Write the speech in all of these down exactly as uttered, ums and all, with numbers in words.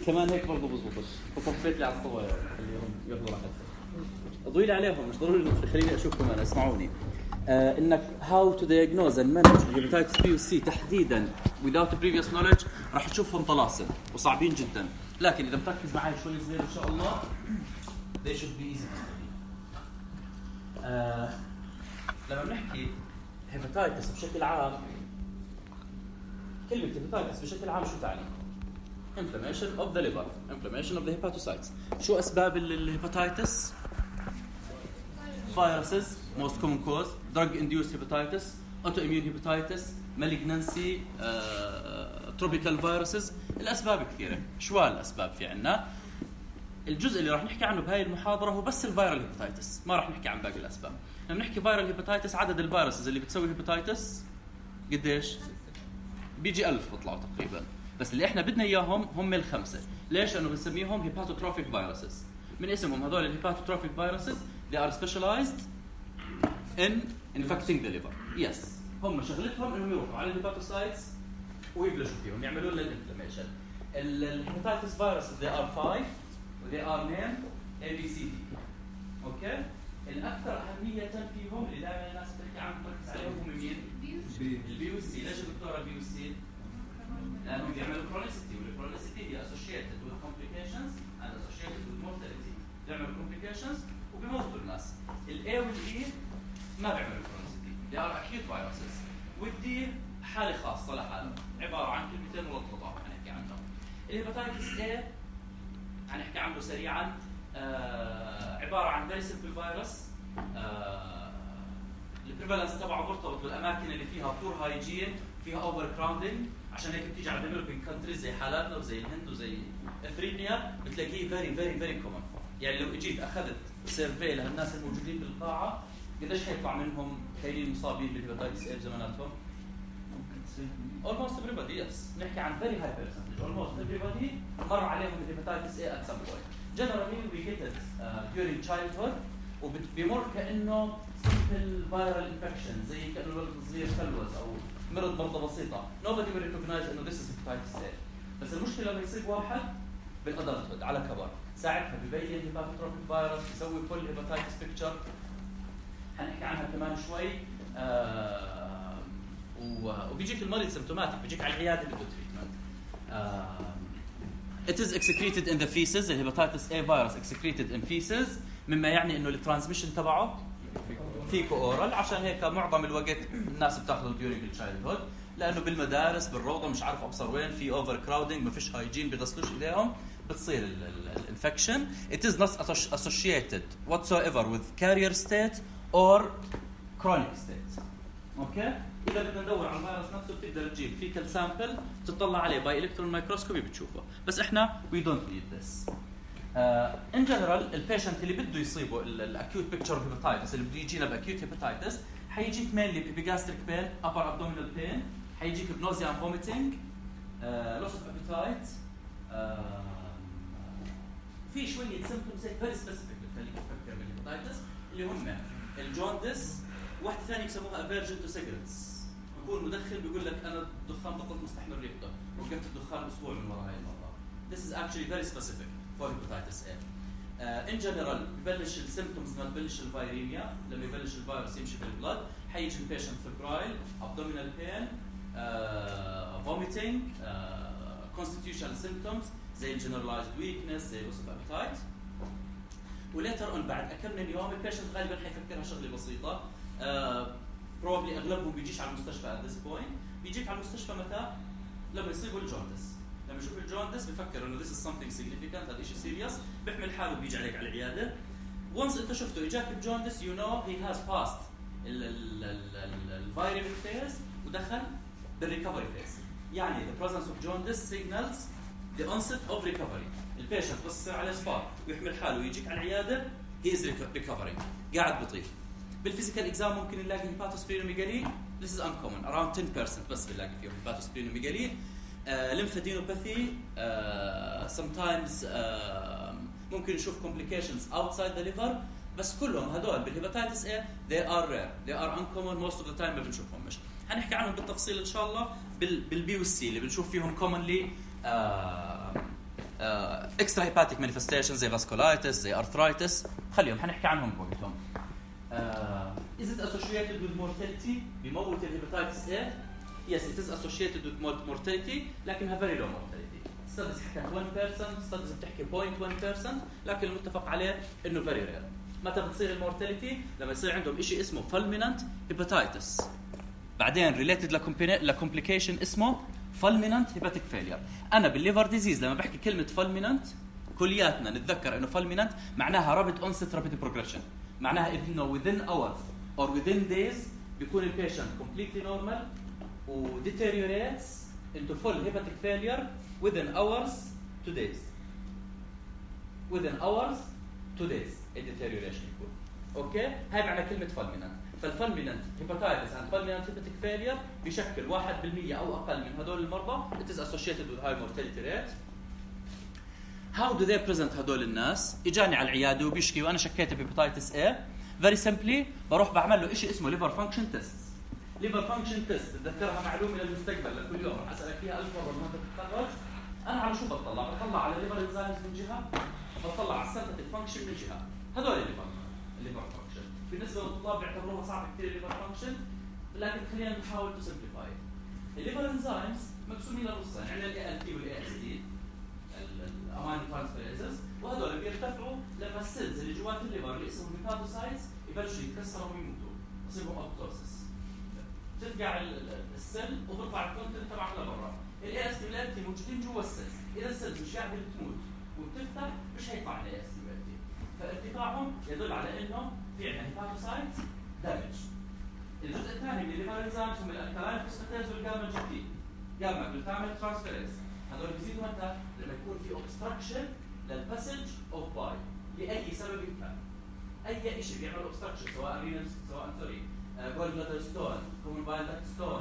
كمان هيك برضه بزبطش، فطفيت لي على الصور خليهم ياخذوا راحتهم. اضوي لي عليهم، مش ضروري خليني اشوفكم انا، اسمعوني. آه انك how to diagnose and manage hepatitis B و C تحديدا without previous knowledge راح تشوفهم طلاسم وصعبين جدا، لكن اذا بتركز معي شوي صغير ان شاء الله they should be easy. آه لما بنحكي hepatitis بشكل عام، كلمة hepatitis بشكل عام شو تعني؟ inflammation of the liver, inflammation of the hepatocytes. شو أسباب الهيباتيتس؟ viruses, most common cause, drug-induced hepatitis, autoimmune hepatitis, malignancy, uh, tropical viruses. الأسباب كثيرة. شو الأسباب في عنا؟ الجزء اللي راح نحكي عنه بهاي المحاضرة هو بس الفيرال هيباتيتس، ما راح نحكي عن باقي الأسباب. لما نحكي فيرال هيباتيتس عدد الفيروسز اللي بتسوي هيباتيتس قديش؟ بيجي ألف بطلعوا تقريبا، بس اللي احنا بدنا اياهم هم الخمسه. ليش؟ لانه بنسميهم هيباتوتروفيك فيروسز، من اسمهم هذول الهيباتوتروفيك فيروسز they are specialized in infecting the liver. yes هم شغلتهم انهم يروحوا على الهيباتوسايتس ويبلشوا فيهم يعملوا لنا الانفلاميشن. الهيباتيتس فيروسز they are five they are named A B C D. اوكي، الاكثر اهميه فيهم اللي دائما الناس بتحكي عنهم بتركز عليهم هم مين؟ البي والسي. ليش الدكتوره البي والسي؟ لأنهم بيعملوا chronicity، والchronicity هي associated with complications and associated with mortality. بيعملوا complications وبيموتوا الناس. ال A وال E ما بيعملوا chronicity. they are acute viruses. وال D حالة خاصة لحالهم، عبارة عن كلمتين ملططة حنحكي عنهم. الهيباتيتس A حنحكي عنه سريعاً، آه عبارة عن very simple virus. آه البريفالنس تبعه مرتبط بالأماكن اللي فيها poor hygiene، فيها over crowding، عشان هيك بتيجي على developing countries زي حالاتنا وزي الهند وزي افريقيا بتلاقيه very very very common. يعني لو اجيت اخذت سيرفي لهالناس الموجودين بالقاعه قديش حيطلع منهم خيرين مصابين بالهيباتيتس اي بزماناتهم؟ almost everybody. yes نحكي عن very high percentage almost everybody مر عليهم الهيباتيتس اي at some point. generally we get it uh, during childhood وبيمر كانه simple viral infection، زي كانه الولد الصغير فلوس او مرض مرضى بسيطة. nobody will recognize إنه this is hepatitis A. بس المشكلة لما يصيب واحد بالأدلتود على كبر، ساعتها ببين هيباتوتروفيك فيروس بيسوي كل هيباتيتس بيكتشر حنحكي عنها كمان شوي. آه وبيجيك المريض سيمتوماتيك، بيجيك على العيادة بده تريتمنت. آه it is excreted in the feces. الهيباتيتس A virus excreted in feces، مما يعني إنه الترانسميشن تبعه فيكو اورال. عشان هيك معظم الوقت الناس بتاخذه ديورينج التشايلد هود، لانه بالمدارس بالروضه مش عارف ابصر وين في اوفر كراودنج، ما فيش هايجين، بيغسلوش ايديهم، بتصير الانفكشن. it is not associated whatsoever with carrier state or chronic state. اوكي، اذا بدنا ندور على الفيروس نفسه بتقدر تجيب فيكال سامبل تطلع عليه باي الكترون مايكروسكوبي بتشوفه، بس احنا we don't need this. ان جنرال البيشنت اللي بده يصيبه الاكيوت بيكتشر هيباتيتس، اللي بده يجينا باكيوت هيباتيتس، حيجيك مينلي بجاستريك بين، ابر ابدومينال بين، حيجيك بنوزيا اند فوميتنج، لوس اوف ابيتايت، في شويه سيمبتومز هيك فيري سبيسيفيك بتخليك تفكر بالهيباتيتس اللي هم الجوندس. واحد ثاني بسموها افيرجن تو سيجرتس، بكون مدخن بيقول لك انا الدخان بطلت مستحمل ريحته، وقفت الدخان اسبوع من وراء هاي المره. This is actually very specific for hepatitis A. Uh, in general ببلش السيمبتومز ما تبلش الفيريميا، لما يبلش الفيروس يمشي بالبلد حيجي البيشنت فبرايل، abdominal pain, uh, vomiting, uh, constitutional symptoms زي generalized weakness زي loss of appetite. وليتر اون بعد كم من يوم البيشنت غالبا حيفكرها شغله بسيطه. uh, probably اغلبهم بيجيش على المستشفى at this point. بيجيك على المستشفى متى؟ لما يصيبوا الجوندس. لما يشوف الجوندس بفكر انه this is something significant، هذا شيء سيريس، بيحمل حاله بيجي عليك على العياده. once انت شفته اجاك الجوندس you know he has passed الفيرال phase ودخل بالريكفري phase. يعني the presence of jaundice signals the onset of recovery. البيشنت بس يصير عليه صفار ويحمل حاله ويجيك على العياده he is recovering، قاعد بيطير. بالفيزيكال اكزام ممكن نلاقي هيباتوسبلينوميجالي، this is uncommon around ten percent بس بنلاقي فيه هيباتوسبلينوميجالي. ليمفادينوباثي uh, sometimes uh, ممكن نشوف complications outside the liver، بس كلهم هدول بالهيباتيتس A they are rare they are uncommon most of the time ما بنشوفهم. مش هنحكي عنهم بالتفصيل ان شاء الله. بال بالبي والسي اللي بنشوف فيهم commonly uh, اكسترا هيباتيك مانيفستيشن زي فاسكولايتس زي ارثرايتس خليهم حنحكي عنهم بوقتهم. Is it associated with mortality؟ بموت الهيباتيتس A؟ Yes, it is associated with mortality لكنها very low mortality. Studies حكت one percent، studies بتحكي zero point one percent، لكن المتفق عليه إنه very rare. متى بتصير المورتاليتي؟ لما يصير عندهم إشي اسمه fulminant hepatitis. بعدين related لcomplication اسمه fulminant hepatic failure. أنا بالليفر ديزيز لما بحكي كلمة fulminant كلياتنا نتذكر إنه fulminant معناها rapid onset rapid progression. معناها إنه within hours or within days بيكون البيشنت completely normal و deteriorates into full hepatic failure within hours to days. Within hours to days a deterioration يكون. أوكي؟ هاي معنى كلمة fulminant. فالفulminant hepatitis and fulminant hepatic failure بيشكل واحد بالمية أو أقل من هدول المرضى. It is associated with high mortality rate. How do they present هدول الناس؟ إجاني على العيادة وبيشكي وأنا شكيت بهيباتيتس A. Very simply بروح بعمل له إشي اسمه liver function test. liver function test تذكرها معلومة للمستقبل لكل يوم رح أسألك فيها ألف مرة لما تتخرج. أنا على شو بطلع؟ بطلع على liver enzymes من جهة، بطلع على synthetic function من جهة. هدول liver liver function. بالنسبة للطلاب بيعتبروها صعب كثير liver function، لكن خلينا نحاول to simplify. الليفر enzymes مقسومين لنصين، عندنا ال A L T وال A S T الامينو ترانسفيريزز، وهدول بيرتفعوا لما السيلز اللي جوات الليفر اللي اسمهم هيباتوسايتس يبلشوا يتكسروا ويموتوا، يصيبوا ابوبتوسيس. ترجع السيل وتطلع الكونتنت تبعها لبرا. ال A S T وال A L T موجودين جوا السيلز، اذا السيلز مش قاعده بتموت وبتفتح مش هيطلع ال A S T وال A L T. فارتفاعهم يدل على انه في عندنا هيباتوسايتس دامج. الجزء الثاني من الليفر انزيمز هم الالكالاين فوسفاتيز والجاما جي تي. جاما بتعمل ترانسفيرنس، هذول بيزيدوا متى؟ لما يكون في اوبستراكشن للباسج اوف باي لاي سبب كان. اي شيء بيعمل اوبستراكشن سواء رينال سواء سوري جول بلادر ستون، كومن بايل داكت ستون،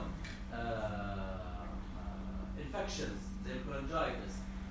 انفكشنز زي الكولانجايتس،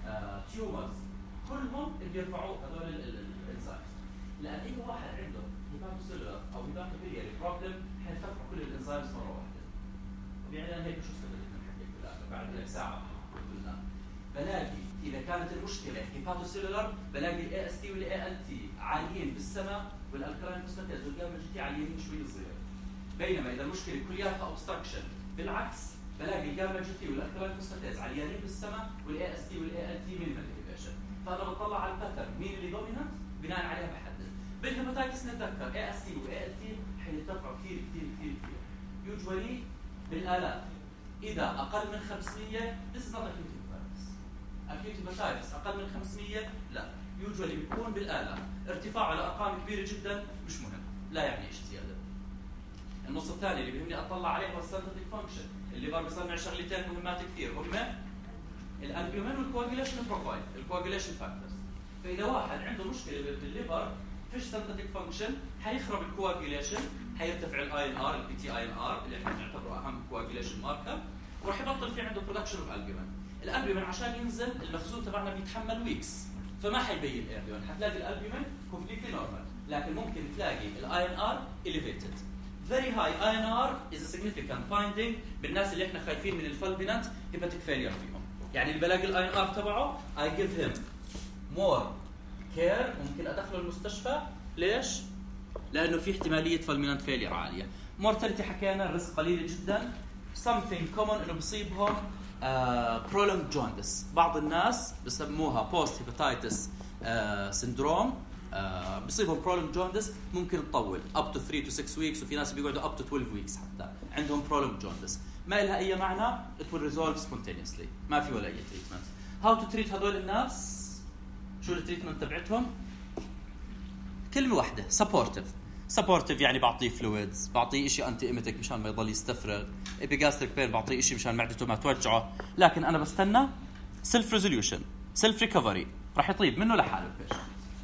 تيومرز، كلهم بيرفعوا هذول الانزيمز. لان اي واحد عنده هيباتوسيلولار او هيباتوبيلياري بروبلم حيرتفعوا كل الانزيمز مره واحده. وبيعني هيك شو استفدنا نحكي في الاخر بعد هيك ساعه قلنا بلاقي اذا كانت المشكله هيباتوسيلولار بلاقي الاي اس تي والاي ال تي عاليين بالسماء والالكالين فوسفاتيز والجاما جي تي عاليين شوي صغيره. بينما اذا المشكله كلياتها اوبستراكشن بالعكس بلاقي الجاما جي تي والالكالين فوسفاتيز عاليين بالسماء والاي اس تي والاي ال تي مينيمال اليفيشن. فانا بطلع على الباترن مين اللي دومينانت بناء عليها بحدد. بالهيباتايتس نتذكر اي اس تي واي ال تي حيرتفعوا كثير كثير كثير كثير يوجوالي بالالاف. اذا اقل من خمسمية this is not acute hepatitis. acute hepatitis اقل من خمسمية لا يوجوالي بيكون بالالاف. ارتفاعه لارقام كبيره جدا مش مهم، لا يعني شيء زياده. النص الثاني اللي بيهمني اطلع عليه هو السنتيك فانكشن. الليفر بيصنع شغلتين مهمات كثير هما الالبومين والكواجيليشن بروفايل، الكواجيليشن فاكتورز. فاذا واحد عنده مشكله بالليفر فيش سنتيك فانكشن حيخرب الكواجيليشن، حيرتفع الاي ان ار البي تي اي ان ار اللي احنا بنعتبره اهم كواجيليشن ماركر، وراح يبطل في عنده برودكشن اوف البومين. الالبومين عشان ينزل المخزون تبعنا بيتحمل ويكس فما حيبين ايرليون، حتلاقي الالبومين كومبليتلي نورمال، لكن ممكن تلاقي الاي ان ار elevated. very high I N R is a significant finding بالناس اللي احنا خايفين من الفالبينانت هيباتيك فيلير فيهم. يعني اللي بلاقي الاي ان ار تبعه I give him more care، ممكن ادخله المستشفى. ليش؟ لانه في احتماليه فالبينانت فيلير عاليه. مورتاليتي حكينا الريسك قليل جدا. something common انه بصيبهم uh, prolonged jaundice. بعض الناس بسموها post hepatitis uh, syndrome. Uh, بصيبهم prolonged jaundice ممكن تطول up to three to six weeks، وفي ناس بيقعدوا up to twelve weeks حتى عندهم prolonged jaundice. ما لها أي معنى، it will resolve spontaneously، ما في ولا أي treatment. how to treat هذول الناس؟ شو التريتمنت تبعتهم؟ كلمة واحدة supportive. supportive يعني بعطيه fluids، بعطيه إشي anti emetic مشان ما يضل يستفرغ. epigastric pain بعطيه إشي مشان معدته ما توجعه. لكن أنا بستنى self resolution self recovery، راح يطيب منه لحاله البيشنت.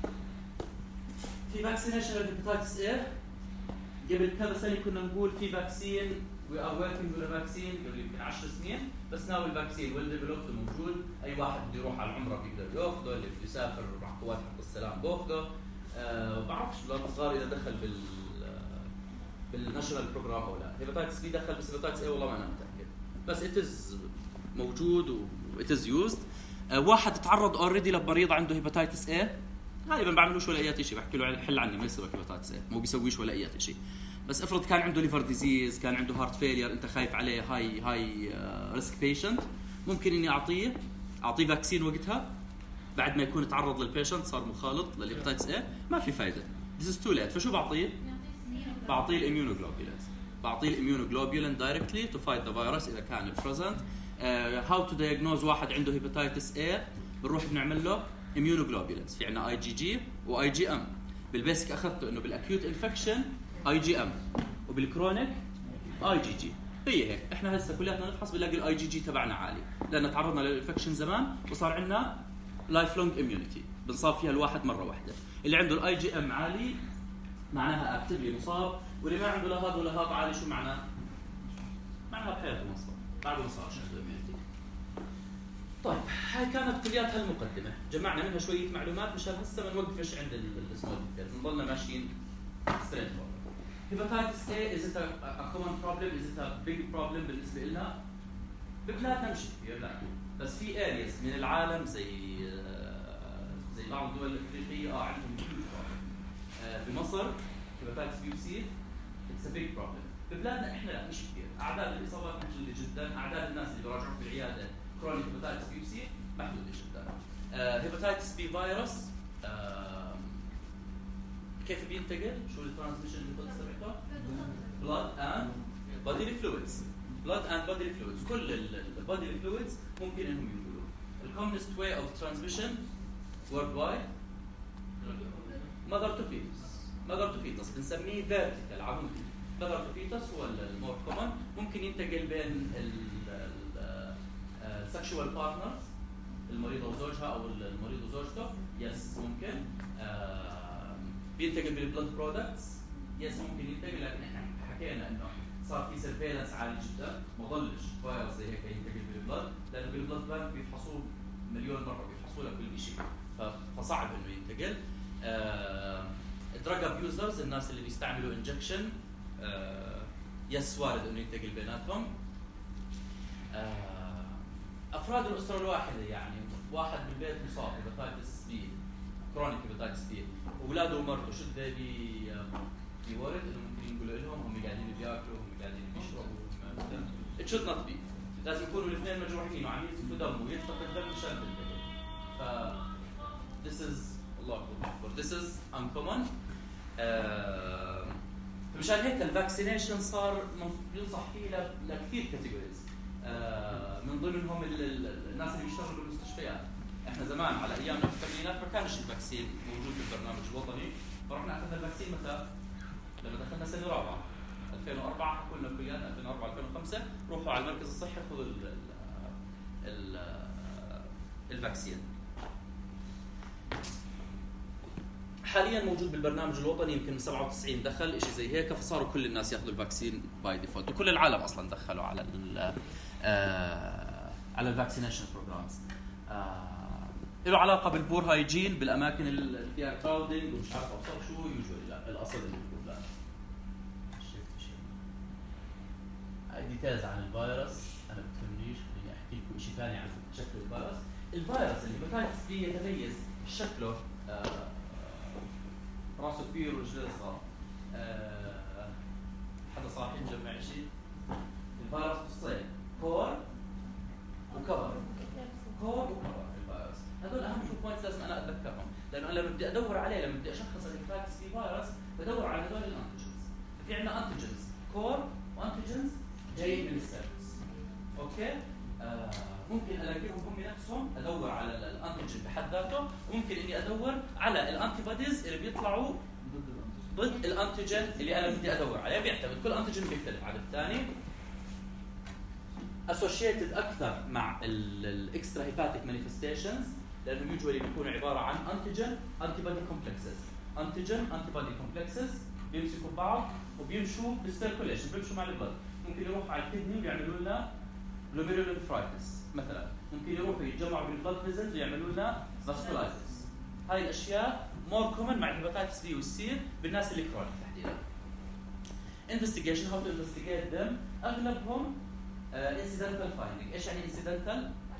في فاكسينيشن للهيباتيتس A قبل كذا سنه كنا نقول في فاكسين وي ار وركينج ولا فاكسين قبل يمكن عشر سنين، بس ناو الفاكسين ويل ديفلوبد موجود. اي واحد بده يروح على العمره بيقدر ياخذه، اللي بده يسافر مع قوات حق السلام باخذه. أه ما بعرفش الاولاد الصغار اذا دخل بال بالناشونال بروجرام او لا. هيباتيتس بي دخل، بس هيباتيتس A والله ما انا متاكد، بس ات از موجود و ات از يوزد. آه واحد تعرض اوريدي لمريض عنده هيباتيتس A، غالبا بعملوش ولا اي شيء، بحكي له حل عني ما يسوي هيباتيتس A، مو بيسويش ولا اي شيء. بس افرض كان عنده ليفر ديزيز، كان عنده هارت فيلير، انت خايف عليه، هاي هاي ريسك بيشنت، ممكن اني اعطيه اعطيه فاكسين وقتها بعد ما يكون تعرض للبيشنت صار مخالط للهيباتيتس A، ما في فايده، this is too late. فشو بعطيه؟ بعطيه الاميونوجلوبولينز، بعطيه الاميونوجلوبولين دايركتلي تو فايت ذا فيروس اذا كان بريزنت. هاو تو دايجنوز واحد عنده هيباتيتس A، بنروح بنعمل له اميونوجلوبولينز، في عندنا اي جي جي واي جي ام. بالبيسك اخذته انه بالاكيوت انفكشن اي جي ام، وبالكرونيك اي جي جي. هي هيك احنا هسه كلياتنا نفحص بنلاقي الاي جي جي تبعنا عالي لان تعرضنا للانفكشن زمان وصار عندنا لايف لونج اميونيتي، بنصاب فيها الواحد مره واحده. اللي عنده الاي جي ام عالي معناها اكتفلي مصاب، واللي ما عنده لا هذا ولا هذا عالي شو معناه؟ معناها بحياته مصاب بعده ما صارش عنده اميونيتي. طيب هاي كانت كليات هالمقدمه، جمعنا منها شويه معلومات مشان هسه ما نوقفش عند السمول ديتيلز، نضلنا ماشيين ستريت فورورد. Hepatitis A, is it a, a common problem? Is it a big problem بالنسبة لنا؟ ببلادنا مش كثير لا، بس في areas من العالم زي زي بعض الدول الأفريقية اه عندهم huge problem. آه بمصر hepatitis B و C it's a big problem. ببلادنا احنا لا مش كثير، أعداد الإصابات محدودة جدا، أعداد الناس اللي بيراجعوا في العيادة chronic hepatitis B و C محدودة جدا. آه hepatitis B فيروس آه كيف بينتقل؟ شو الترانسميشن اللي كنت سمعته؟ blood and bodily fluids. blood and bodily fluids. كل ال bodily fluids ممكن انهم ينقلوا. The commonest way of transmission worldwide mother to fetus. mother to fetus بنسميه vertical عمودي. mother to fetus هو المور common، ممكن ينتقل بين ال sexual partners، المريضة وزوجها او المريض وزوجته، yes ممكن. بينتقل بالبلد برودكتس، يس ممكن ينتقل، لكن احنا حكينا انه صار في سيرفيلنس عالي جدا، ما ضلش فايروس زي هيك ينتقل بالبلد، لانه بالبلد بانك بيفحصوه مليون مره، بيفحصوا لك كل شيء، فصعب انه ينتقل. دراج ابيوزرز، الناس اللي بيستعملوا انجكشن، آه يس وارد انه ينتقل بيناتهم. آه افراد الاسره الواحده، يعني واحد بالبيت مصاب بهيباتيتس بي، كرونيك هيباتيتس بي، اولاده ومرته شو بي بيورد انه ممكن ينقلوا لهم، هم قاعدين بياكلوا، هم قاعدين بيشربوا. It should not be. لازم يكونوا الاثنين مجروحين وعم ينزفوا دم ويلتقط الدم مشان تنتقل. ف this is الله اكبر this is uncommon. آه... مشان هيك الفاكسينيشن صار ينصح فيه لكثير كاتيجوريز، آه... من ضمنهم ال... ال... الناس اللي بيشتغلوا بالمستشفيات. احنا زمان على ايامنا في الثمانينات ما كانش الفاكسين موجود بالبرنامج الوطني، فرحنا اخذنا الفاكسين متى؟ لما دخلنا سنه رابعه ألفين وأربعة، حكوا لنا كلياتنا ألفين وأربعة ألفين وخمسة روحوا على المركز الصحي خذوا ال ال الفاكسين. حاليا موجود بالبرنامج الوطني، يمكن من سبعة وتسعين دخل شيء زي هيك، فصاروا كل الناس ياخذوا الفاكسين باي ديفولت، وكل العالم اصلا دخلوا على ال آه على الفاكسينيشن بروجرامز. آه له علاقه بالبور هايجين، بالاماكن اللي فيها كراودنج ومش عارف ابصر شو يوجوالي. لا الاصل اللي بيقول لا شفت شيء ديتيلز عن الفيروس انا بتهمنيش، خليني احكي لكم شيء ثاني عن شكل الفيروس. الفيروس اللي هيباتيتس بي يتميز شكله آه راسه كبير ورجله صغار. آه حدا صاحي مجمع شيء. الفيروس نصين، كور وكفر. كور وكفر الفيروس، هذول اهم شو بوينتس لازم انا اتذكرهم، لانه انا لما بدي ادور عليه، لما بدي اشخص الهيباتيتس بي فيروس بدور على هذول الانتيجنز. في عندنا انتيجنز كور وانتيجنز جايين من السيلز. اوكي؟ آه ممكن الاقيهم هم نفسهم، ادور على الانتيجين بحد ذاته، وممكن اني ادور على الانتي بوديز اللي بيطلعوا ضد الانتيجين اللي انا بدي ادور عليه. بيعتمد كل انتيجين بيختلف عن الثاني. اسوشيتد اكثر مع الاكسترا هيباتيك مانيفستيشنز، لانه يوجوالي بيكونوا عباره عن انتيجين انتي بودي كومبلكسز. انتيجين انتي بودي كومبلكسز بيمسكوا بعض وبيمشوا بالسيركوليشن، بيمشوا مع البلد. ممكن يروحوا على الكدني ويعملوا لنا glomerulonephritis مثلا، ممكن يروحوا يتجمعوا بالبلد فيزلز ويعملوا لنا فاسكولايتس. هاي الاشياء مور كومن مع الهيباتيتس بي والسي بالناس اللي كرونيك تحديدا. انفستيجيشن، هاو تو انفستيجيت ذم، اغلبهم انسيدنتال فايندينج. ايش يعني انسيدنتال؟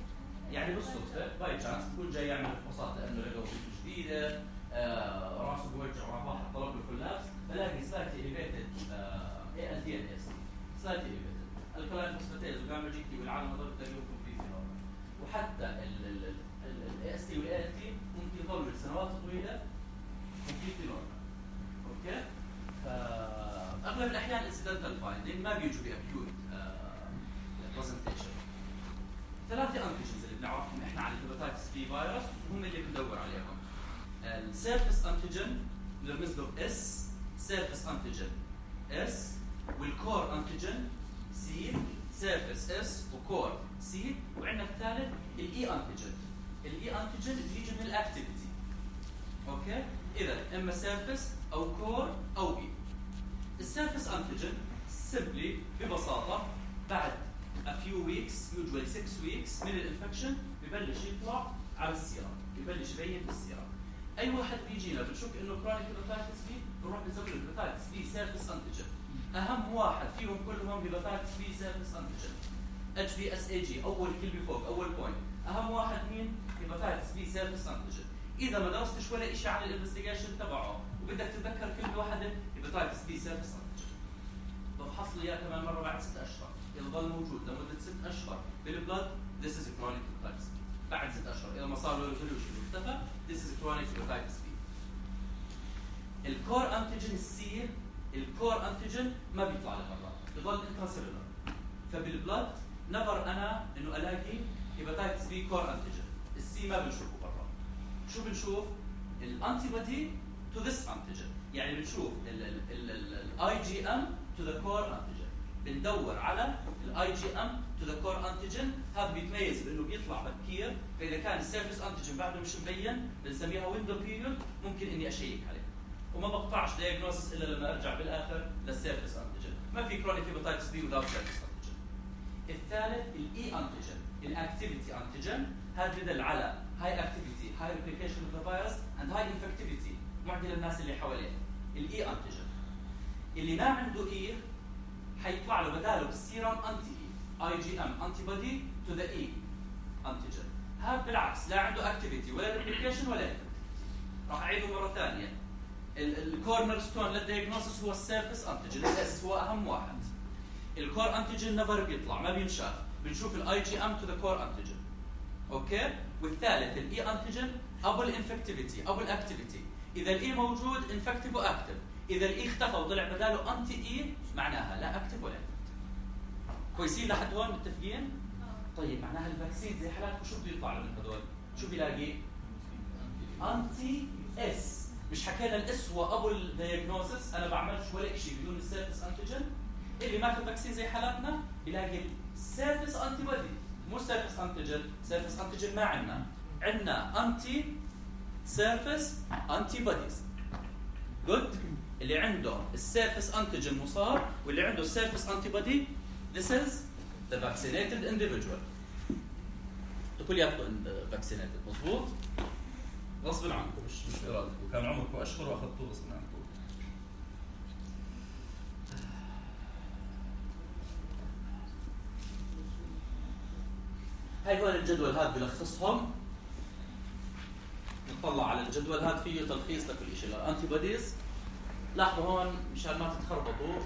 يعني بالصدفه باي تشانس تكون جاي يعمل فحوصات لانه لقوا بنت جديده آه راسه بوجع وراح واحد طلب له كولابس فلاقي سلايتلي اليفيتد اي ال دي ان اس سلايتلي اليفيتد الكلاين فوسفاتيز وجاما جي تي والعالم هذول تلاقيهم كومبليتلي نورمال وحتى الاي اس تي والاي ال تي ممكن يطول سنوات طويله كومبليتلي نورمال. اوكي؟ فاغلب الاحيان انسيدنتال فايندينج ما بيجوا باكيوت برزنتيشن. ثلاثه انتيجنز اللي بنعرفهم احنا على الهيباتايتس بي فيروس وهم اللي بندور عليهم. السيرفس انتيجن بنرمز له اس سيرفس انتيجن اس والكور انتيجن سي سيرفس اس وكور سي وعندنا الثالث الاي انتيجن. الاي انتيجن بيجي من الاكتيفيتي. اوكي؟ اذا اما سيرفس او كور او اي. السيرفس انتيجن سمبلي ببساطه بعد a few weeks usually six weeks من الانفكشن ببلش يطلع على السيرم ببلش يبين بالسيرم. اي واحد بيجينا بنشوف انه كرونيك هيباتايتس بي بنروح نسوي له هيباتايتس بي سيرفس انتيجن. اهم واحد فيهم كلهم هيباتايتس بي سيرفس انتيجن اتش بي اس اي جي اول كلمه فوق اول بوينت. اهم واحد مين؟ هيباتايتس بي سيرفس انتيجن. اذا ما درستش ولا شيء عن الانفستيجيشن تبعه وبدك تتذكر كلمه واحده هيباتايتس بي سيرفس انتيجن بفحص له اياه كمان مره بعد ست اشهر يضل موجود لمده ست اشهر بالبلد. This is a chronic hepatitis B. بعد ست اشهر اذا ما صار له ريزولوشن واختفى This is a chronic hepatitis B. الكور انتيجن السي الكور انتيجن ما بيطلع لبرا بضل انتراسيلولر. فبالبلد نفر انا انه الاقي هيباتايتس بي كور انتيجن. السي ما بنشوفه برا. شو بنشوف؟ الانتي بودي تو ذس انتيجن. يعني بنشوف الاي جي ام تو ذا كور انتيجن. بندور على الاي جي ام تو ذا كور انتيجن. هذا بيتميز بانه بيطلع بكير. فاذا كان السيرفيس انتيجن بعده مش مبين بنسميها ويندو بيريود ممكن اني اشيك عليه وما بقطعش دايجنوستس الا لما ارجع بالاخر للسيرفيس انتيجن. ما في كرونيك هيباتايتس بي without سيرفيس انتيجن. الثالث الاي انتيجن الاكتيفيتي انتيجن. هذا بدل على هاي اكتيفيتي هاي ريبليكيشن اوف ذا فيروس اند هاي انفكتيفيتي معدل الناس اللي حواليه. الاي انتيجن اللي ما عنده اي حيطلع له بداله بالسيرم انتي اي اي جي ام انتي بودي تو ذا اي انتيجن. هذا بالعكس لا عنده اكتيفيتي ولا ريبليكيشن ولا انفكتيفيتي. راح اعيده مره ثانيه. الكورنر ستون للدياجنوستس هو السيرفيس انتيجن الاس هو اهم واحد. الكور انتيجن نفر بيطلع ما بينشاف. بنشوف الاي جي ام تو ذا كور انتيجن. اوكي؟ والثالث الاي انتيجن ابو الانفكتيفيتي ابو الاكتيفيتي. اذا الاي موجود انفكتيف واكتف. اذا الاي اختفى وطلع بداله انتي اي معناها لا اكتف ولا انفكتيف. كويسين لحد هون متفقين؟ طيب معناها الفاكسين زي حالاتكم شو بده يطلع له من هذول؟ شو بيلاقي؟ انتي اس. مش حكينا الاس هو ابو الدياجنوسيس. انا بعملش ولا شيء بدون السيرفيس انتيجن. اللي ماخذ فاكسين زي حالاتنا بيلاقي السيرفيس انتي بودي مو سيرفيس انتيجن. سيرفيس انتيجن ما عندنا. عندنا انتي سيرفيس انتي بوديز. جود. اللي عنده السيرفيس انتيجن مصاب واللي عنده السيرفيس انتي بودي this is the vaccinated individual. كلياتكم vaccinated مضبوط؟ غصب عنكم مش مش ارادتكم. كان عمركم اشهر واخذتوه غصب عنكم. هاي هون الجدول هذا بلخصهم. نطلع على الجدول هذا فيه تلخيص لكل شيء. الانتي بوديز لاحظوا هون مشان ما تتخربطوا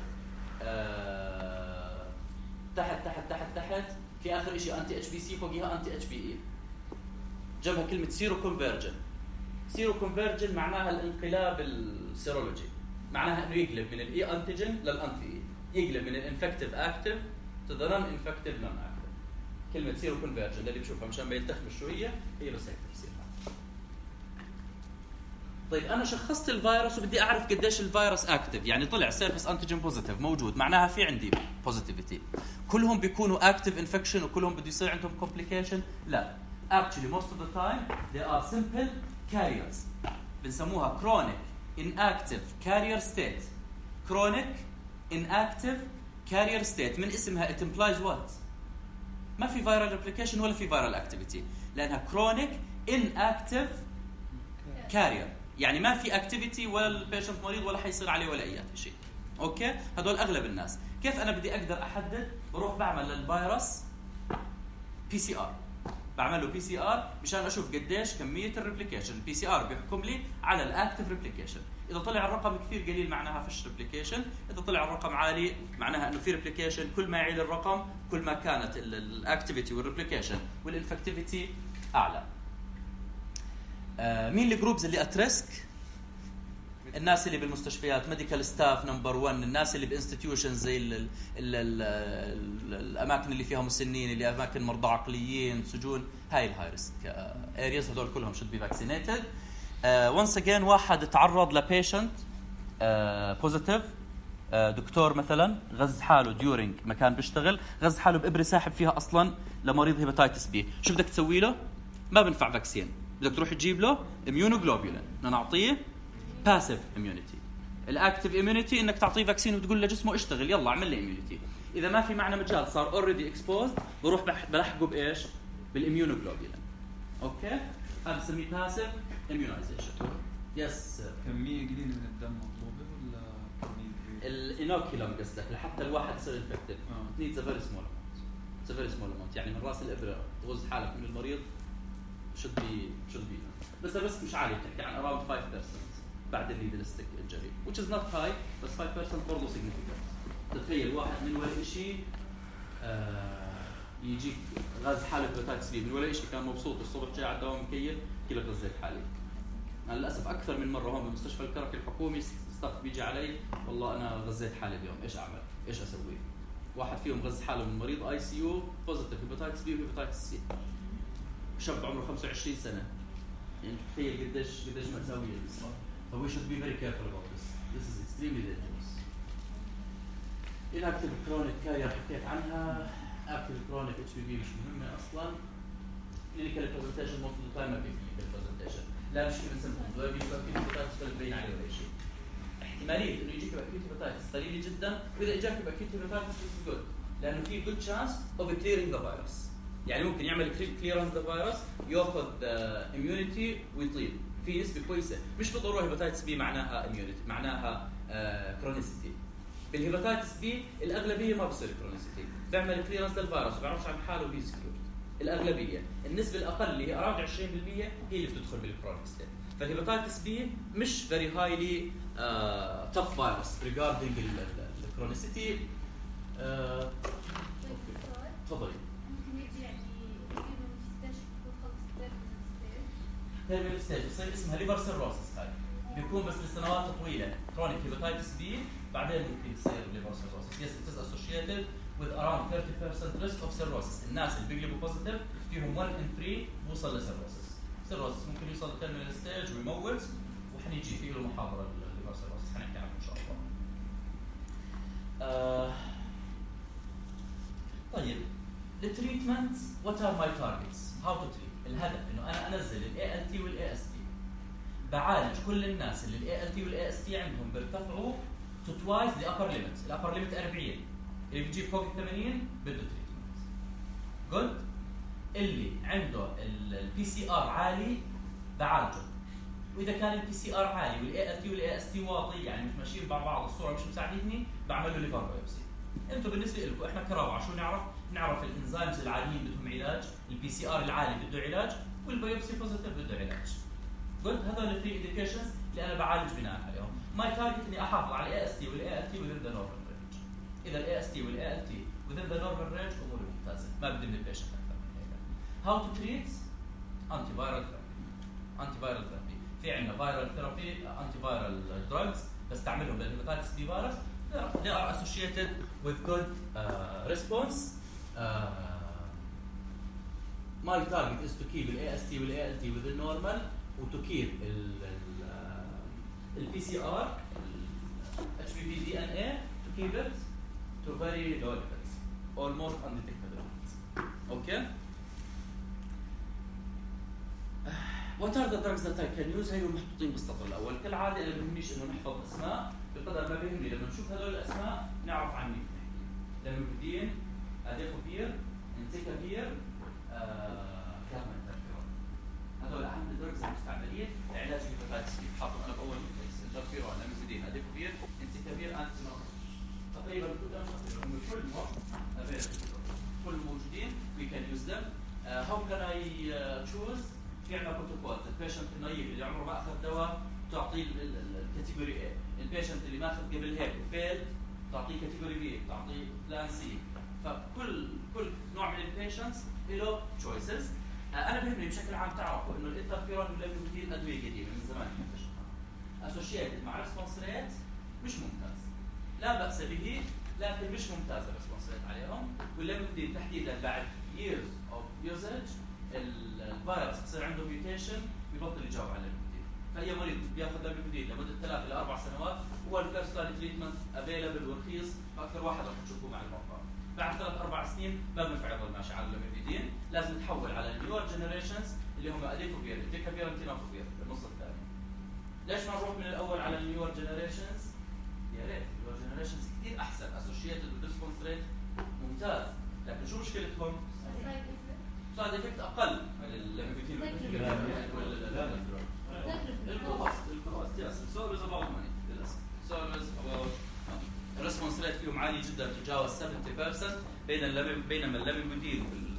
أه... تحت تحت تحت تحت في اخر شيء انتي اتش بي سي فوقيها انتي اتش بي اي. جنبها كلمه سيرو كونفرجن. سيرو كونفرجن معناها الانقلاب السيرولوجي. معناها انه يقلب من الاي انتيجن للانتي اي. يقلب من الانفكتيف اكتيف تو ذا نون انفكتيف نون اكتيف. كلمه سيرو كونفرجن اللي بشوفها مشان ما يلتخموا شو هي هي بس هيك تفسيرها. طيب انا شخصت الفيروس وبدي اعرف قديش الفيروس اكتف. يعني طلع سيرفيس انتيجن بوزيتيف موجود معناها في عندي بوزيتيفيتي. كلهم بيكونوا اكتف انفكشن وكلهم بده يصير عندهم كومبليكيشن؟ لا. actually most of the time they are simple carriers. بنسموها chronic inactive carrier state. chronic inactive carrier state من اسمها it implies what؟ ما في viral replication ولا في viral activity لأنها chronic inactive carrier. يعني ما في activity ولا البيشنت مريض ولا حيصير عليه ولا أي شيء. أوكي؟ هذول أغلب الناس. كيف أنا بدي أقدر أحدد؟ بروح بعمل للفيروس بي سي آر. بعمل له بي سي ار مشان اشوف قديش كميه الريبليكيشن. البي سي ار بيحكم لي على الاكتيف ريبليكيشن. اذا طلع الرقم كثير قليل معناها فيش ريبليكيشن، اذا طلع الرقم عالي معناها انه في ريبليكيشن. كل ما يعلى الرقم كل ما كانت الاكتيفيتي والريبليكيشن والانفكتيفيتي اعلى. آه مين الجروبز اللي اتريسك؟ الناس اللي بالمستشفيات، ميديكال ستاف نمبر واحد، الناس اللي بانستتيوشنز زي ال ال ال ال الاماكن اللي فيها مسنين، اللي اماكن مرضى عقليين، سجون، هاي الهاي ريسك ارياز، هذول كلهم should be vaccinated. وانس uh, اجين واحد تعرض لبيشنت بوزيتيف، uh, دكتور مثلا غز حاله ديورينج ما كان بيشتغل، غز حاله بإبرة ساحب فيها اصلا لمريض هيباتيتس بي، شو بدك تسوي له؟ ما بنفع فاكسين، بدك تروح تجيب له اميونوجلوبولين، بدنا نعطيه باسيف اميونيتي. الاكتيف اميونيتي انك تعطيه فاكسين وتقول له جسمه اشتغل يلا اعمل لي اميونيتي. اذا ما في معنا مجال صار اوريدي اكسبوزد، بروح بلحقه بايش؟ بالاميونوجلوبولين. اوكي، هذا بنسميه باسيف اميونايزيشن. يس. كميه قليله من الدم مطلوبه ولا كميه؟ الانوكيولم قصدك لحتى الواحد يصير انفكتيف نيدز ا فيري سمول اماونت، ا فيري سمول اماونت، يعني من راس الابره تغز حالك من المريض should be should be بس الريسك مش عالي، بتحكي عن around five percent بعد الليدلستيك انجري which is not high بس five percent برضه significant. تخيل واحد من ولا شيء آه يجيك غاز حاله هيباتيتس بي من ولا شيء، كان مبسوط الصبح جاي على الدوام مكيف كذا غزيت حالي. أنا للأسف أكثر من مرة هون بمستشفى الكرك الحكومي ستاف بيجي علي والله أنا غزيت حالي اليوم، إيش أعمل؟ إيش أسوي؟ واحد فيهم غز حاله من مريض آي سي يو بوزيتيف هيباتيتس بي وهيباتيتس سي، شاب عمره خمسة وعشرين سنة، يعني تخيل قديش قديش مأساوية القصة. So we should be very careful about this. This is extremely dangerous. الأكتيف كرونيك كارير حكيت عنها، أكتيف كرونيك اتش بي في مش مهمة أصلاً. clinical presentation most of the time ما في clinical presentation، لا مش من symptoms، ولا بيجيك acute hepatitis ولا بين عليه ولا شيء. احتمالية إنه يجيك acute hepatitis قليلة جدا، وإذا إجاك acute hepatitis this is good، لأنه في good chance of clearing the virus. يعني ممكن يعمل clearance the virus، يأخذ immunity ويطير. في نسبة كويسة، مش بالضرورة هيباتيتس بي معناها immunity، معناها كرونيسيتي. بالهيباتيتس بي الأغلبية ما بصير كرونيسيتي، بيعمل clearance للفيروس وبيعرفش عن حاله وبي سكيور. الأغلبية، النسبة الأقل اللي هي around عشرين بالمية هي اللي بتدخل بالكرونيك ستيت. فالهيباتيتس بي مش very highly uh, tough virus regarding الكرونيسيتي. تفضلي. تيرمينال ستيج بصير اسمها ليفر سيروسس، هاي بيكون بس لسنوات طويله كرونيك هيباتيتس بي، بعدين ممكن يصير ليفر سيروسس. يس it is associated with around thirty percent risk of cirrhosis. الناس اللي بيقلبوا بوزيتيف فيهم one in three بوصل لسيروسس. سيروسس ممكن يوصل لتيرمينال ستيج ويموت، وحنيجي فيه له محاضره للليفر سيروسس حنحكي عنه ان شاء الله. آه طيب التريتمنت what are my targets how to treat. الهدف انه انا انزل الاي ال تي والاي اس تي، بعالج كل الناس اللي الاي ال تي والاي اس تي عندهم بيرتفعوا تو توايس ذا ابر ليميت. الابر ليميت أربعين، اللي بيجيب فوق ال ثمانين بده تريتمنت. جود. اللي عنده البي سي ار عالي بعالجه، واذا كان البي سي ار عالي والاي ال تي والاي اس تي واطي، يعني مش ماشيين مع بعض الصوره مش مساعدتني، بعمل له ليفر بايوبسي. انتم بالنسبه لكم احنا كروعه شو نعرف؟ نعرف الانزيمز العاليين بدهم علاج، البي سي ار العالي بده علاج، والبايوبسي بوزيتيف بده علاج. قلت هذول الثري انديكيشنز اللي انا بعالج بناء عليهم. ماي تارجت اني احافظ على الاي اس تي والاي ال تي within the normal range. اذا الاي اس تي والاي ال تي within the normal range اموري ممتازه، ما بدي من البيشنت اكثر من هيك. هاو تو تريت؟ انتي فايرال ثيرابي. انتي فايرال ثيرابي، في عندنا فايرال ثيرابي انتي فايرال دراجز بستعملهم للهيباتيتس بي فيروس. They are associated with good uh, response. Uh, my target is to keep the A S T and A L T within normal, and to keep the P C R, H P V D N A, to keep it to very low levels, almost undetectable levels. Okay? What are the drugs that I can use؟ هيهم محطوطين بالسطر الأول. كالعادة أنا بهمنيش إنه نحفظ أسماء، بقدر ما بهمني لما نشوف هذول الأسماء نعرف عن مين نحكي. لاموكسيدين، أديكوفير، انتيكافير، كارمين ترفيرون. هذول أهم الدرجز المستعملين لعلاج الهيباتيتس بي. حاطهم أنا بأول كيس، انترفيرون، لاموكسيدين، أديكوفير، انتيكافير، أنتيمون. تقريبا كلهم كلهم كل موجودين. We can use them. Uh, how can I النايف اللي عمره ما اخذ دواء تعطيه الكاتيجوري اي، البيشنت اللي ماخذ قبل هيك وفيل تعطيه كاتيجوري بي، تعطيه بلان سي. فكل كل نوع من البيشنتس له تشويسز. انا بهمني بشكل عام تعرفوا انه الانترفيرون والليمفوتين ادويه قديمه من زمان اكتشفوها، اسوشيتد مع ريسبونس ريت مش ممتاز، لا باس به لكن مش ممتازه الريسبونس ريت عليهم. والليمفوتين تحديدا بعد years of usage الفيروس بصير عنده ميوتيشن بيبطل يجاوب على الليمفوتين. فاي مريض بياخذ الليمفوتين لمده ثلاث الى اربع سنوات هو الفيرست لاين تريتمنت افيلبل ورخيص، اكثر واحد رح تشوفوه مع الموقع. بعد ثلاث اربع سنين ما بينفع يضل ماشي على الليمفوتين، لازم تحول على النيور جنريشنز اللي هم اديكوفير، ديكافير، انتينوفير بالنص الثاني. ليش ما نروح من الاول على النيور جنريشنز؟ يا ريت النيور جنريشنز كثير احسن، اسوشيتد ريسبونس ريت ممتاز، لكن شو مشكلتهم؟ سايد افكت اقل من الليمفوتين الكوست الكوست يس سو از اباوت ماني للاسف سو از اباوت الريسبونس ريت فيهم عالي جدا تتجاوز سبعين بالمئة بين الليم بينما الليمفوتين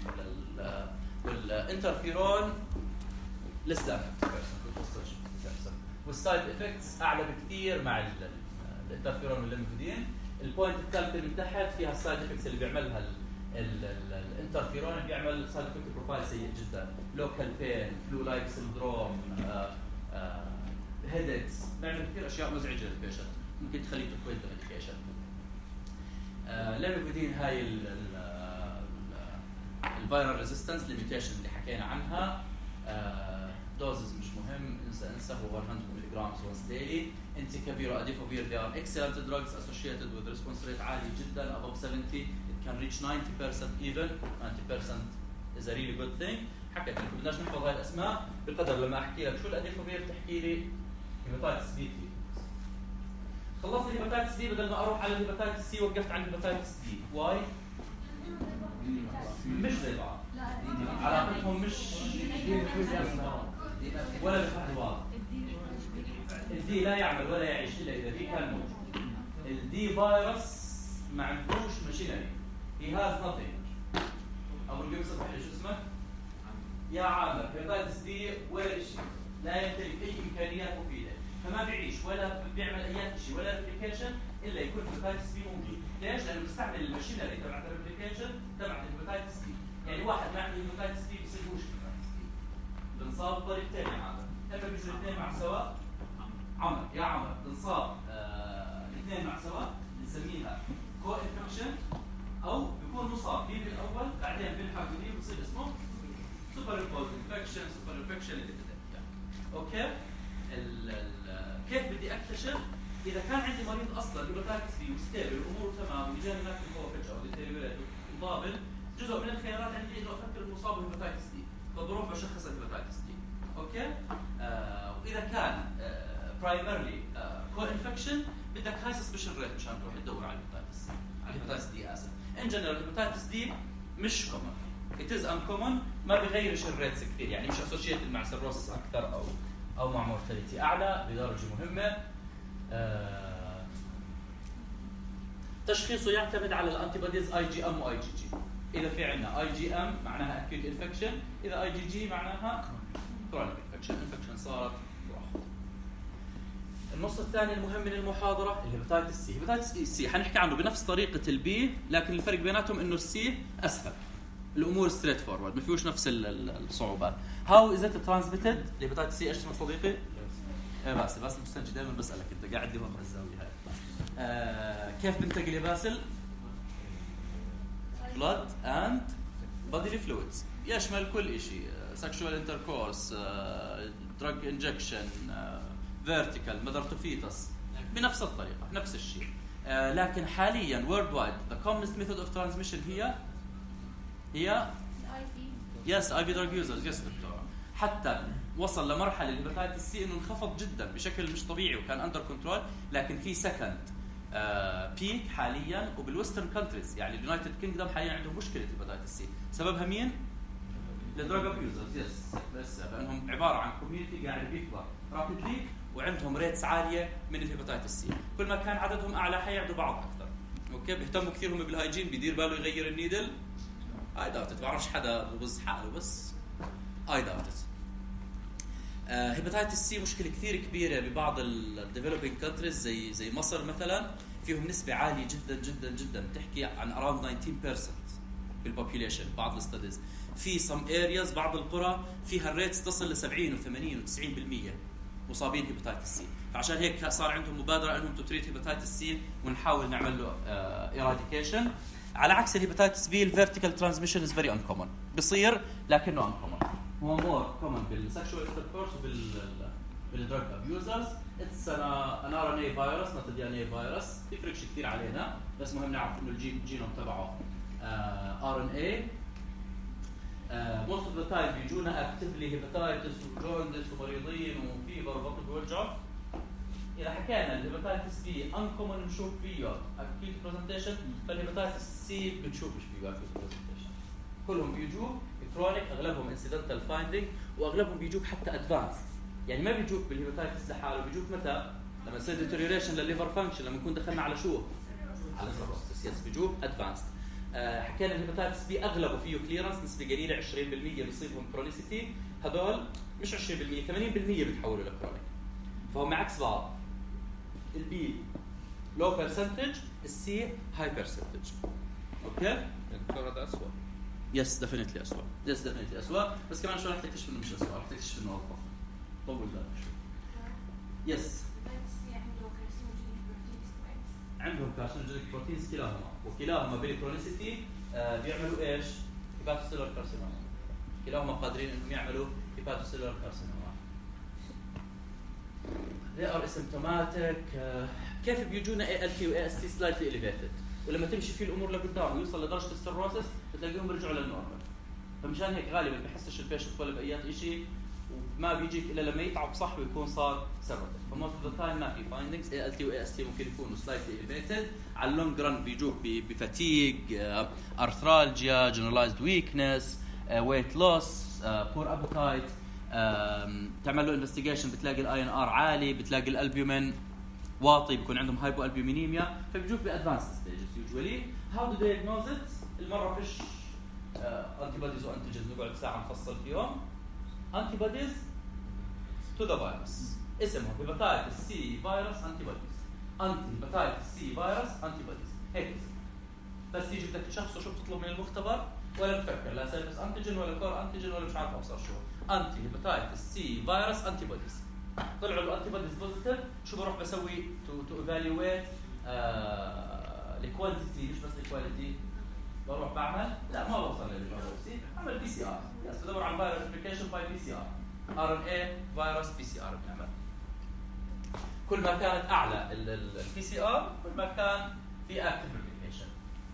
والانترفيرون لسه خمسة بالمئة والسايد افكتس اعلى بكثير مع الانترفيرون والليمفوتين. البوينت الثالثه من تحت فيها السايد افكتس اللي بيعملها الانترفيرون، بيعمل سايد افكت بروفايل سيء جدا، لوكال بين، فلو لايك سندروم، هيدكس، بيعمل كثير اشياء مزعجه للبيشنت ممكن تخليه تكوين ميديكيشن. الليمفوتين هاي الفيرال ريزيستنس ليميتيشن اللي حكينا عنها. دوزز مش مهم، انسى انسى هو مية ملي جرام once daily. انتيكافير اديكوفير they are excellent drugs associated with response rate عالي جدا above seventy. It can reach ninety percent even. ninety percent is a really good thing. حكيت لكم بدناش نحفظ هاي الاسماء بقدر لما احكي لك شو الاديكوفير تحكي لي هيباتايتس بي. خلصت الهيباتايتس بي بدل ما اروح على الهيباتايتس سي وقفت عند الهيباتايتس دي. واي؟ مش زي بعض، علاقتهم مش ولا بفهم بعض. الدي لا يعمل ولا يعيش الا اذا دي كان موجود. الدي فيروس ما عندوش ماشينري، he has nothing. ابو القيم صبح شو اسمك؟ يا عامر هيباتايتس دي ولا شيء، لا يمتلك اي امكانيات مفيده، فما بيعيش ولا بيعمل اي شيء ولا ريبليكيشن الا يكون الهيباتايتس بي موجود. ليش؟ لانه بيستعمل الماشينري تبعت الريبليكيشن تبعت الهيباتايتس بي. يعني واحد ما عنده الهيباتايتس بي بيصيبوش الهيباتايتس بي. بنصاب بطريقتين يا عامر، اما بيجوا الاثنين مع سوا. عمر يا عمر بنصاب آه الاثنين مع سوا بنسميها كو انفكشن، او بيكون مصاب ليه بالاول بعدين بيلحق ليه بصير اسمه سوبر امبوز انفكشن. سوبر انفكشن اللي بدك اوكي. ال ال كيف بدي اكتشف اذا كان عندي مريض اصلا هيباتايتس بي وستيبل اموره تمام وجاني هناك هو فجاه او ديتيريوريت وضابل؟ جزء من الخيارات عندي انه افكر انه مصاب بهيباتايتس دي، فبروح بشخص الهيباتايتس دي. اوكي. آه واذا كان برايمرلي كو انفكشن بدك هاي سسبشن ريت مشان تروح تدور على الهيباتايتس على الهيباتايتس دي. اسف ان جنرال الهيباتايتس دي مش كومن، ات از ان كومن، ما بغيرش الريتس كثير، يعني مش اسوشيتد مع سيروسس اكثر او او مع مورتاليتي اعلى بدرجه مهمه. آه تشخيصه يعتمد على الانتي بوديز اي جي ام واي جي جي. اذا في عندنا اي جي ام معناها اكيوت انفكشن، اذا اي جي جي معناها كرونيك انفكشن، انفكشن صارت راحت. النص الثاني المهم من المحاضره الهيباتايتس سي. هيباتايتس سي حنحكي عنه بنفس طريقه البي، لكن الفرق بيناتهم انه السي اسهل، الامور ستريت فورورد، ما فيهوش نفس الصعوبات. هاو از ات ترانسميتد الهيباتايتس سي؟ ايش اسمه صديقي؟ ايه باسل، باسل مستنجد دائما بسالك، انت قاعد لي ورا الزاويه هاي. آه كيف بنتقل يا باسل؟ blood and bodily fluids، يشمل كل شيء، sexual intercourse، drug injection، vertical، mother to fetus، بنفس الطريقة نفس الشيء. لكن حاليا worldwide the commonest method of transmission هي هي yes I V drug users. yes دكتور. حتى وصل لمرحلة الهيباتايتس سي انه انخفض جدا بشكل مش طبيعي وكان اندر كنترول، لكن في سكند بيك حاليا. وبالويسترن كونتريز يعني اليونايتد كينجدوم حاليا عندهم مشكله الهيباتايتس سي، سببها مين؟ الدراج ابيوزرز. يس بس لانهم عباره عن كوميونتي قاعد بيكبر رابيدلي وعندهم ريتس عاليه من الهيباتايتس سي، كل ما كان عددهم اعلى حيعدوا بعض اكثر. اوكي. بيهتموا كثير هم بالهايجين، بيدير باله يغير النيدل. اي داوت، ما بعرفش حدا ببص حاله بس اي داوت. هيباتيتس سي مشكله كثير كبيره ببعض الديفلوبينج كونتريز زي زي مصر مثلا، فيهم نسبه عاليه جدا جدا جدا، بتحكي عن اراوند تسعة عشر بالمئة بالبوبوليشن. بعض الستاديز في سم ارياز بعض القرى فيها الريتس تصل ل سبعين وثمانين وتسعين بالمئة مصابين هيباتيتس سي. فعشان هيك صار عندهم مبادره انهم تتريت هيباتيتس سي ونحاول نعمل له ايراديكيشن. على عكس الهيباتيتس بي الفيرتيكال ترانسميشن از فيري انكومن، بصير لكنه انكومن، هو مور كومن بالسكشوال انتركورس وبال بالدراج ابيوزرز. اتس ان ار ان اي فيروس نوت دي ان اي فيروس، بيفرقش كثير علينا، بس مهم نعرف انه الجينوم تبعه ار ان اي. موست اوف ذا تايم بيجونا اكتفلي هيباتيتس وجوندس ومريضين وفيبر وبطن بيوجع. اذا حكينا الهيباتيتس بي انكومن نشوف فيه اكيد برزنتيشن، فالهيباتيتس سي بنشوفش فيه اكيد برزنتيشن. كلهم بيجوا كرونيك، اغلبهم انسيدنتال فايندينج، واغلبهم بيجوك حتى ادفانس. يعني ما بيجوك بالهيباتيتس لحاله، بيجوك متى؟ لما يصير ديتيريوريشن للليفر فانكشن، لما نكون دخلنا على شو؟ على سيروسيس. يس بيجوك ادفانس. آه حكينا الهيباتيتس بي اغلبه فيه كليرنس، نسبه قليله عشرين بالمئة بيصيبهم كرونيسيتي، هذول مش عشرين بالمئة ثمانين بالمئة بيتحولوا لكرونيك. فهم عكس بعض. البي لو برسنتج، السي هاي برسنتج. اوكي؟ الدكتور هذا اسوء. يس ديفينتلي اسوء، يس ديفينتلي اسوء، بس كمان شو رح تكتشف انه مش اسوء، رح تكتشف انه الطف. طول بالك شو. يس عندهم كارسينوجينيك بروتينز كلاهما، وكلاهما بالكرونيسيتي آه بيعملوا ايش؟ هيباتوسيلر كارسينوما. كلاهما قادرين انهم يعملوا هيباتوسيلر كارسينوما. they are asymptomatic. uh, كيف بيجونا إيه إل تي و إيه إس تي slightly elevated، ولما تمشي فيه الامور لقدام ويوصل لدرجه السيروسيس بتلاقيهم بيرجعوا للنورمال. فمشان هيك غالبا بحسش البيشنت ولا باي شيء، وما بيجيك الا لما يتعب صح ويكون صار سيروتيك. فموست اوف ذا تايم ما في فايندينجز. إيه إل تي و إيه إس تي ممكن يكونوا slightly elevated. على اللونج ران بيجوك بفاتيج، ارثرالجيا، جنرالايزد ويكنس، ويت لوس، بور ابيتايت. تعمل له انفستيجيشن بتلاقي الاي ان ار عالي، بتلاقي الالبومين واطي، بيكون عندهم هايبو البومينيميا، فبيجوك بادفانس ستيجز يوجوالي. هاو دو دايجنوز ات؟ المره فيش انتي بوديز وانتيجنز نقعد ساعه نفصل فيهم. انتي بوديز تو ذا فيروس، اسمه هيباتيتس سي فيروس انتي بوديز، انتي هيباتيتس سي فيروس انتي بوديز، هيك بس تيجي بدك تشخصه شو بتطلب من المختبر ولا تفكر لا سيرفس انتيجن ولا كور انتيجن ولا مش عارف ابصر شو. انتي هيباتيتس سي فيروس انتي بوديز، طلعوا الانتي بوديز بوزيتيف، شو بروح بسوي تو تو ايفالويت الكوانتيتي، مش بس الكواليتي. بروح بعمل لا ما بوصل للفيروسي، اعمل بي سي ار، بس بدور على الفيروس ابلكيشن باي بي سي ار، ار ان اي فيروس بي سي ار بنعمل. كل ما كانت اعلى البي سي ار كل ما كان في اكتف ابلكيشن.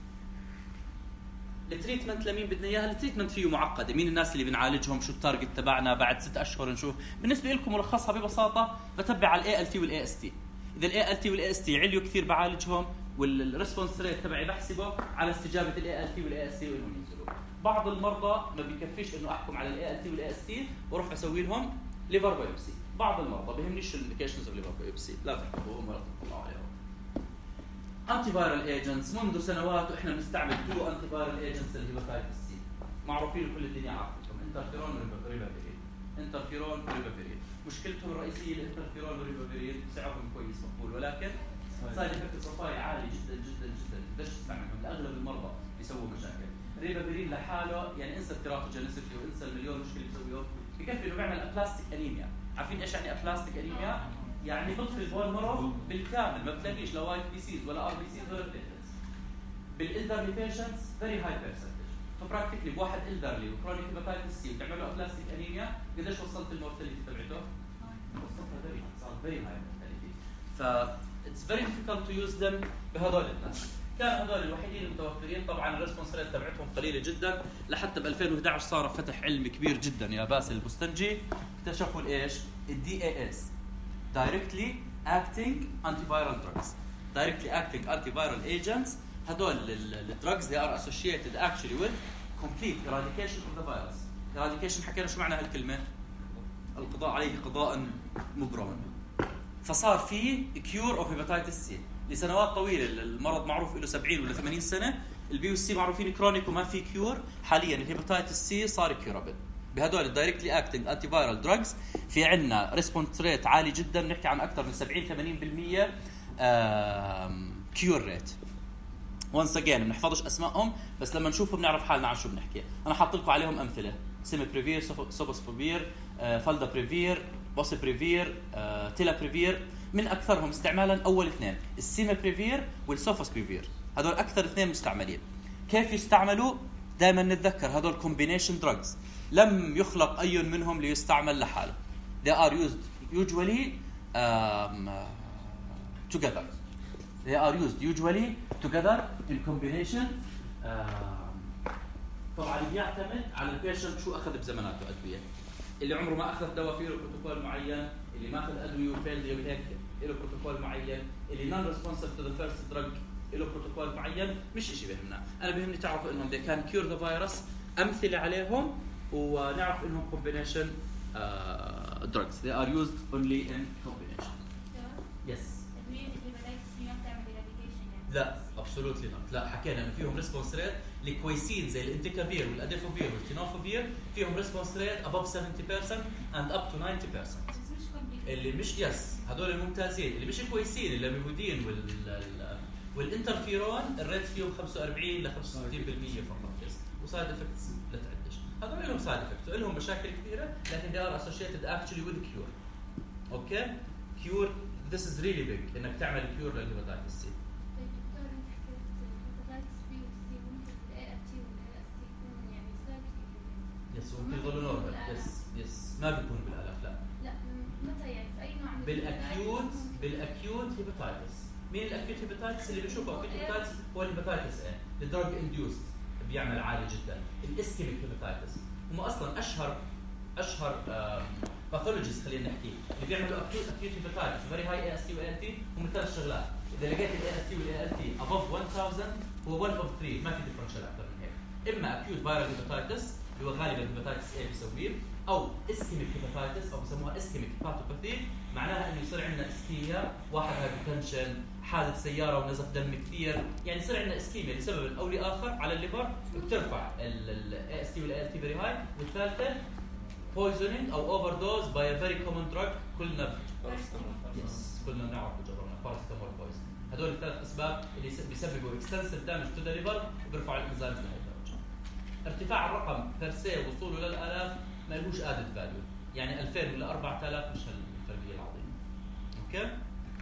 التريتمنت لمين بدنا اياها؟ التريتمنت فيه معقده، مين الناس اللي بنعالجهم، شو التارجت تبعنا، بعد ست اشهر نشوف. بالنسبه لكم ملخصها ببساطه، بتبع على الاي ال تي والاي اس تي. اذا الاي ال تي والاي اس تي عليوا كثير بعالجهم، والريسبونس ريت تبعي بحسبه على استجابه الاي ال تي والاي اس تي وانهم ينزلوا. بعض المرضى ما بيكفيش انه احكم على الاي ال تي والاي اس تي واروح اسوي لهم ليفر بايوبسي. بعض المرضى بيهمنيش الانديكيشنز اوف ليفر بايوبسي، لا تحفظوهم ولا تطلعوا عليهم. انتي فايرال ايجنتس، منذ سنوات واحنا بنستعمل تو انتي فايرال ايجنتس للهيباتيتس سي، معروفين كل الدنيا عارفتهم، انترفيرون وريبافيرين. انترفيرون وريبافيرين مشكلتهم الرئيسيه الانترفيرون وريبافيرين سعرهم كويس مقبول، ولكن سايد افكت بروفايل عالي جدا جدا جدا، بدش تستعملهم لاغلب المرضى بيسووا مشاكل. الريبافيرين لحاله يعني انسى التيراتوجينيسيتي وانسى المليون مشكله بيسويهم، بكفي انه بيعمل ابلاستيك انيميا. عارفين ايش يعني ابلاستيك انيميا؟ يعني بطفي البون مارو بالكامل، ما بتلاقيش لا وايت بي سيز ولا ار بي سيز ولا بليتلز. بالالدرلي بيشنتس فيري هاي بيرسنتج. فبراكتيكلي بواحد الدرلي وكرونيك هيباتيتس سي بتعمل له ابلاستيك انيميا، قديش وصلت المورتاليتي تبعته؟ وصلتها فيري صار فيري هاي مورتاليتي. ف اتس فيري ديفيكولت تو يوز ذم بهذول الناس. كان هذول الوحيدين المتوفرين، طبعا الريسبونس ريت تبعتهم قليله جدا، لحتى ب ألفين وإحدى عشر صار فتح علمي كبير جدا يا باسل البستنجي، اكتشفوا الايش؟ الدي اي اس directly acting antiviral drugs. directly acting antiviral agents، هذول الدراجز they are associated actually with complete eradication of the virus. eradication حكينا شو معنى هالكلمه؟ القضاء عليه قضاء مبرما. فصار في cure of hepatitis C لسنوات طويله. المرض معروف له سبعين ولا ثمانين سنه، البي والسي معروفين كرونيك وما في كيور. حاليا الهيباتيتس سي صار كيورابل، بهدول الدايركتلي اكتنج انتي فايرال دراجز في عندنا ريسبونس ريت عالي جدا، بنحكي عن اكثر من سبعين ثمانين بالمية كيور ريت. وانس اجين بنحفظش اسمائهم، بس لما نشوفهم بنعرف حالنا عن شو بنحكي. انا حاطط لكم عليهم امثله: سيميبريفير، سوبوسفوفير، فالدابريفير، بوسيبريفير، تيلابريفير. من اكثرهم استعمالا اول اثنين، السيميبريفير والسوفوسبريفير، هذول اكثر اثنين مستعملين. كيف يستعملوا؟ دائما نتذكر هذول كومبينيشن دراجز، لم يخلق اي منهم ليستعمل لحاله. they are used usually um, together they are used usually together in combination. um, طبعا بيعتمد على البيشنت شو اخذ بزماناته ادويه. اللي عمره ما اخذ دواء فيه له بروتوكول معين، اللي ما اخذ ادويه وفيل هيك له بروتوكول معين، اللي نون ريسبونسيف تو ذا فيرست دراج له بروتوكول معين. مش شيء بيهمنا، انا بيهمني تعرفوا انهم they can cure the virus، امثله عليهم، ونعرف انهم combination uh, drugs. They are used only in combination. Yes. لا absolutely not. لا حكينا انه فيهم ريسبونس ريت اللي كويسين زي الانتيكافير والاديفوفير والتينوفوفير، فيهم ريسبونس ريت above seventy percent and up to ninety percent. اللي مش يس هذول الممتازين. اللي مش كويسين اللاميبودين وال والانترفيرون الريت فيهم خمسة وأربعين ل خمسة وستين بالمية فقط بس، وسايد افكتس لا تعدش. هذول لهم سايد افكتس ولهم مشاكل كثيره، لكن they are associated actually with cure. اوكي cure this is really big انك تعمل cure للهيباتايتس سي. يس ممكن يضلوا نورمال. يس يس ما بيكونوا بالالاف. لا لا متى يعني في اي نوع من بالاكيوت بالاكيوت هيباتايتس. مين الاكيوت هيباتايتس اللي بنشوفه؟ اكيوت هيباتايتس هو الهيباتايتس ايه الدراج انديوست بيعمل عالي جدا. الاسكيميك هيباتايتس هم اصلا اشهر اشهر باثولوجيز خلينا نحكي اللي بيعملوا اكيوت اكيوت هيباتايتس فيري هاي اي اس تي واي ال تي. هم ثلاث شغلات، اذا لقيت الاي اس تي والاي ال تي above one thousand هو one of three، ما في ديفرنشال اكثر من هيك. اما اكيوت فيرال هيباتايتس اللي هو غالبا هيباتايتس اي بيسويه، او اسكيميك هيباتايتس او بسموها اسكيميك هيباتوباثي، معناها انه يصير عندنا اسكيميا، واحد هايبوتنشن، حادث سياره ونزف دم كثير، يعني يصير عندنا اسكيميا لسبب او لاخر على الليفر، وبترفع الاي اس تي والاي ال تي فيري هاي. والثالثه poisoning او اوفر دوز باي ا فيري كومن دراج. كلنا يس كلنا بنعرف جربنا باراسيتامول بويزن. هدول الثلاث اسباب اللي بيسببوا اكستنسيف دامج تو ذا ليفر وبيرفعوا الانزيمز لهي الدرجه. ارتفاع الرقم بيرسي وصوله للالاف ما لهوش ادد فاليو، يعني ألفين ولا أربعة آلاف مش الفرقيه العظيمه. اوكي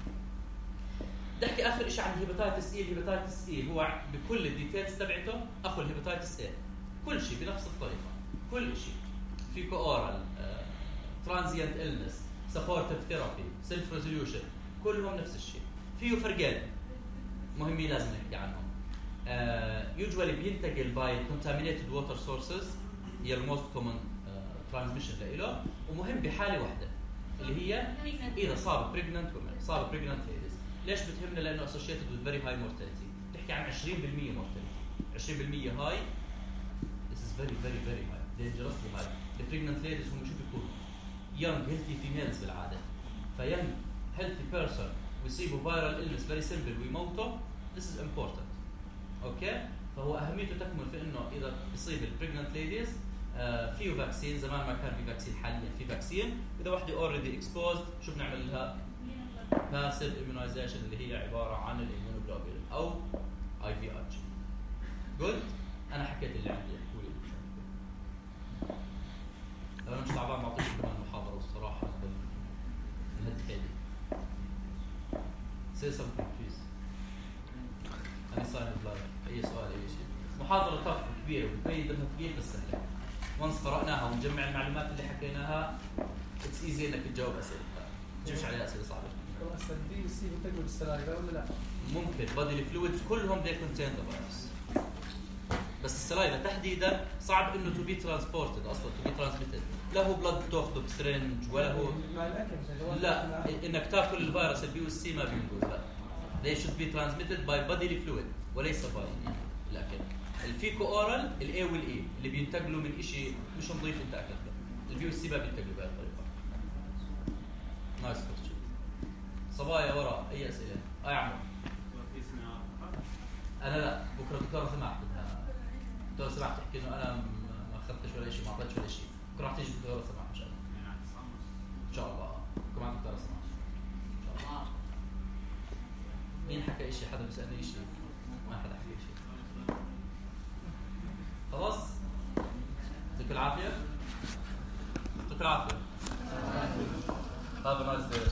بدي احكي اخر شيء عن الهيباتايتس اي. الهيباتايتس اي هو بكل الديتيلز تبعته اخو الهيباتايتس اي، كل شيء بنفس الطريقه، كل شيء فيكو اورال، ترانزيانت إلنس، سبورتيف ثيرابي، سيلف ريزوليوشن، كلهم نفس الشيء. فيه فرقين مهمين لازم نحكي عنهم. يوجوالي بينتقل باي كونتامينيتد ووتر سورسز، هي الموست كومن ترانسميشن له، ومهم بحاله واحده اللي هي اذا صار بريجننت ومن صار بريجننت ليديز. ليش بتهمنا؟ لانه اسوشيتد وذ فيري هاي مورتاليتي، بتحكي عن عشرين بالمية مورتاليتي. عشرين بالمية هاي this is very very very high dangerously high. البريجننت ليديز هم شو بيكونوا؟ young healthy females بالعاده، فيونج healthy person ويصيبوا viral illness very simple ويموتوا. this is important. اوكي فهو اهميته تكمن في انه اذا بيصيب البريجننت ليديز آه فيه فاكسين. زمان ما كان في فاكسين، حاليا في فاكسين. اذا وحده اوريدي اكسبوزد شو بنعمل لها؟ باسيف immunization اللي هي عباره عن الاميونوجلوبولين او اي في ار جي. جود انا حكيت اللي عندي احكوا لي. انا مش تعبان بعطيك كمان محاضره والصراحه انهد حيلي. say something please. انا صاير بلايف اي سؤال اي شيء. محاضره طف كبيره وبين دمها ثقيل بس سهله. وانس قرأناها ونجمع المعلومات اللي حكيناها اتس ايزي انك تجاوب اسئله. تجيبش عليها اسئله صعبه. اصلا البي والسي بتقدر بالسلايفا ولا لا؟ ممكن بادي فلويدز كلهم they contain the virus. بس السلايفا تحديدا صعب انه تو بي ترانسبورتد اصلا، تو بي ترانسميتد. لا هو بلد تاخذه بسرنج ولا هو مع الاكل. لا انك تاكل الفيروس البي والسي ما بينجوز. لا they should be transmitted by bodily fluid وليس by الاكل. الفيكو اورال الاي والاي اللي بينتقلوا من شيء مش نظيف انت اكلته. البي والسي ما بينتقلوا بهذه الطريقه. نايس كويستشن. صبايا وراء اي اسئله؟ اه يا عمو. انا لا بكره دكتوره سماح بدها دكتوره سماح تحكي انه انا ما اخذتش ولا شيء، ما اعطيتش ولا شيء. بكره راح تيجي الدكتوره سماح ان شاء الله. ان شاء الله بكره مع الدكتوره سماح ان شاء الله. مين حكى شيء؟ حدا بيسالني شيء؟ ما حدا حكى شيء. خلاص يعطيك العافيه. يعطيك العافيه. Have a nice day.